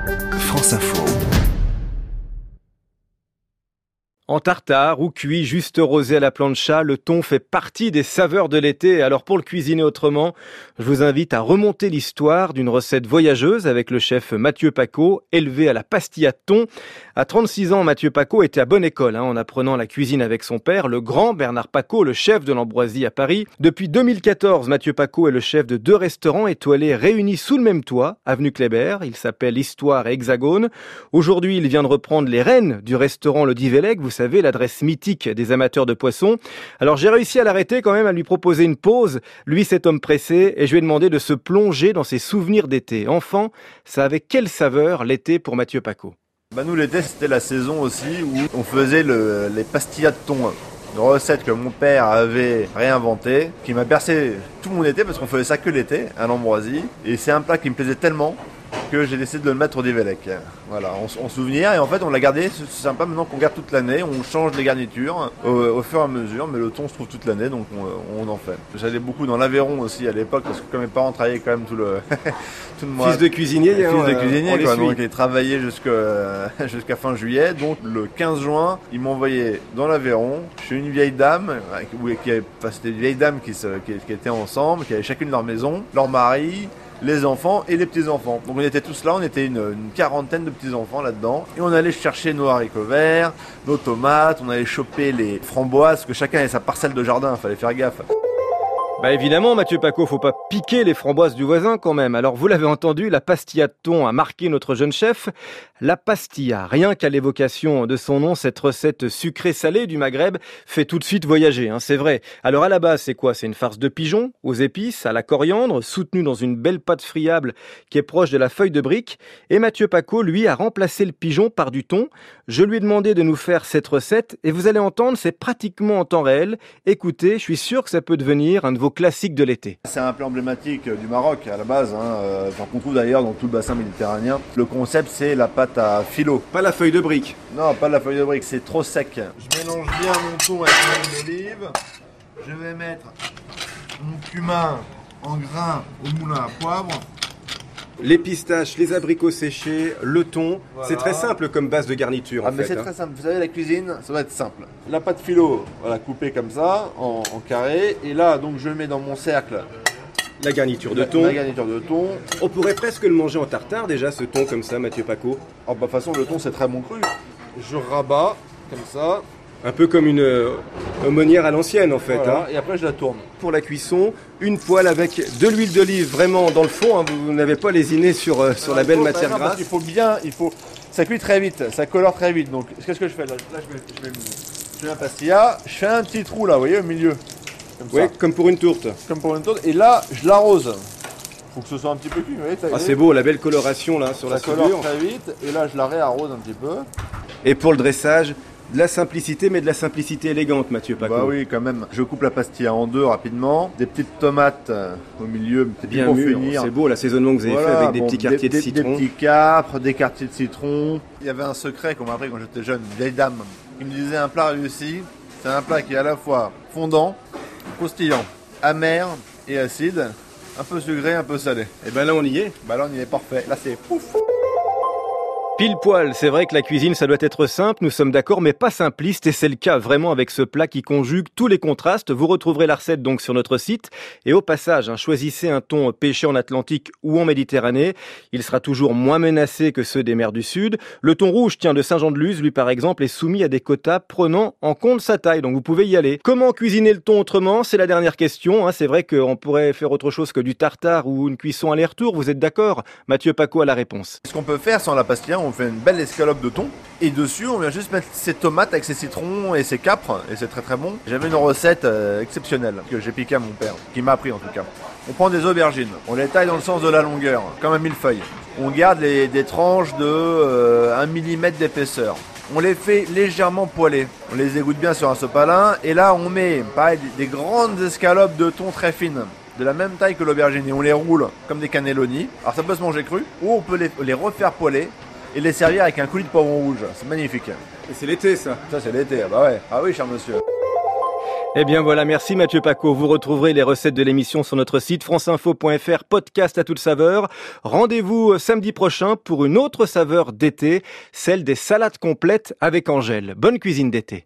France Info. En tartare ou cuit juste rosé à la plancha, le thon fait partie des saveurs de l'été. Alors pour le cuisiner autrement, je vous invite à remonter l'histoire d'une recette voyageuse avec le chef Mathieu Pacaud, élevé à la pastilla de thon. À 36 ans, Mathieu Pacaud était à bonne école en apprenant la cuisine avec son père, le grand Bernard Pacaud, le chef de l'Ambroisie à Paris. Depuis 2014, Mathieu Pacaud est le chef de 2 restaurants étoilés réunis sous le même toit, avenue Kléber. Il s'appelle Histoire et Hexagone. Aujourd'hui, il vient de reprendre les rênes du restaurant Le Divellec. Vous savez, l'adresse mythique des amateurs de poissons. Alors j'ai réussi à l'arrêter quand même, à lui proposer une pause, lui cet homme pressé, et je lui ai demandé de se plonger dans ses souvenirs d'été. Enfant, ça avait quelle saveur l'été pour Mathieu Pacaud? Nous l'été c'était la saison aussi où on faisait les pastillas de thon. Une recette que mon père avait réinventée, qui m'a bercé tout mon été parce qu'on faisait ça que l'été à l'Ambroisie. Et c'est un plat qui me plaisait tellement que j'ai décidé de le mettre au Divellec. Voilà, en souvenir, et en fait on l'a gardé, c'est sympa maintenant qu'on garde toute l'année, on change les garnitures au fur et à mesure, mais le thon se trouve toute l'année, donc on en fait. J'allais beaucoup dans l'Aveyron aussi à l'époque, parce que comme mes parents travaillaient quand même tout le mois. Fils de cuisinier, fils de cuisinier, quoi, donc ils travaillaient jusqu'à fin juillet, donc le 15 juin, ils m'envoyaient dans l'Aveyron, chez une vieille dame, c'était une vieille dame qui étaient ensemble, qui avaient chacune leur maison, leur mari, les enfants et les petits-enfants. Donc on était tous là, on était une quarantaine de petits-enfants là-dedans. Et on allait chercher nos haricots verts, nos tomates, on allait choper les framboises, parce que chacun avait sa parcelle de jardin, fallait faire gaffe. Évidemment, Mathieu Pacaud, faut pas piquer les framboises du voisin quand même. Alors vous l'avez entendu, la pastilla de thon a marqué notre jeune chef. La pastilla, rien qu'à l'évocation de son nom, cette recette sucrée-salée du Maghreb fait tout de suite voyager, c'est vrai. Alors à la base, c'est quoi? C'est une farce de pigeon, aux épices, à la coriandre, soutenue dans une belle pâte friable qui est proche de la feuille de brique. Et Mathieu Pacaud, lui, a remplacé le pigeon par du thon. Je lui ai demandé de nous faire cette recette et vous allez entendre, c'est pratiquement en temps réel. Écoutez, je suis sûr que ça peut devenir un de vos classiques de l'été. C'est un plat emblématique du Maroc à la base, qu'on trouve d'ailleurs dans tout le bassin méditerranéen. Le concept, c'est la pâte à filo. Pas la feuille de brique. Non, pas la feuille de brique, c'est trop sec. Je mélange bien mon thon avec l'huile d'olive. Je vais mettre mon cumin en grains au moulin à poivre. Les pistaches, les abricots séchés, le thon, voilà. C'est très simple comme base de garniture. Mais c'est très simple. Vous savez, la cuisine, ça va être simple. La pâte filo, voilà, coupée comme ça, en carré. Et là, donc, je mets dans mon cercle la garniture de thon. La garniture de thon. On pourrait presque le manger en tartare déjà, ce thon comme ça, Mathieu Pacaud. De toute façon, le thon, c'est très bon cru. Je rabats comme ça. Un peu comme une aumônière à l'ancienne en fait. Voilà, et après je la tourne. Pour la cuisson, une poêle avec de l'huile d'olive vraiment dans le fond. Vous n'avez pas lésiné sur la belle matière grasse. Ça cuit très vite, ça colore très vite. Donc qu'est-ce que je fais là? Je mets un pastilla, je fais un petit trou là, vous voyez, au milieu. Oui, comme pour une tourte. Comme pour une tourte. Et là, je l'arrose. Faut que ce soit un petit peu cuit. C'est beau, la belle coloration là sur la soudure. Ça colore très vite. Et là, je la réarrose un petit peu. Et pour le dressage, de la simplicité, mais de la simplicité élégante, Mathieu Pacaud. Oui, quand même. Je coupe la pastilla en deux rapidement. Des petites tomates au milieu, bien pour finir. C'est beau l'assaisonnement que vous avez fait avec des petits quartiers de citron. Des petits capres, des quartiers de citron. Il y avait un secret qu'on m'a appris quand j'étais jeune, une vieille dame, qui me disait un plat réussi, c'est un plat qui est à la fois fondant, croustillant, amer et acide, un peu sucré, un peu salé. Et là on y est. Là on y est parfait. Là c'est pouf. Pile poil, c'est vrai que la cuisine ça doit être simple, nous sommes d'accord, mais pas simpliste, et c'est le cas vraiment avec ce plat qui conjugue tous les contrastes. Vous retrouverez la recette donc sur notre site, et au passage, choisissez un thon pêché en Atlantique ou en Méditerranée, il sera toujours moins menacé que ceux des mers du Sud. Le thon rouge, de Saint-Jean-de-Luz, lui par exemple, est soumis à des quotas prenant en compte sa taille, donc vous pouvez y aller. Comment cuisiner le thon autrement? C'est la dernière question, c'est vrai qu'on pourrait faire autre chose que du tartare ou une cuisson aller-retour, vous êtes d'accord? Mathieu Pacaud a la réponse. Ce qu'on peut faire sans la pastilla, on fait une belle escalope de thon et dessus on vient juste mettre ses tomates avec ses citrons et ses capres et c'est très très bon. J'avais une recette exceptionnelle que j'ai piquée à mon père, qui m'a appris en tout cas. On prend des aubergines, on les taille dans le sens de la longueur, comme un millefeuille. On garde des tranches de 1 mm d'épaisseur. On les fait légèrement poêler, on les égoutte bien sur un sopalin et là on met pareil, des grandes escalopes de thon très fines, de la même taille que l'aubergine, et on les roule comme des cannelloni. Alors ça peut se manger cru ou on peut les refaire poêler et les servir avec un coulis de poivron rouge. C'est magnifique. Et c'est l'été ça. Ça c'est l'été, ah bah ouais. Ah oui cher monsieur. Eh bien voilà, merci Mathieu Paco. Vous retrouverez les recettes de l'émission sur notre site franceinfo.fr, podcast à toute saveur. Rendez-vous samedi prochain pour une autre saveur d'été, celle des salades complètes avec Angèle. Bonne cuisine d'été.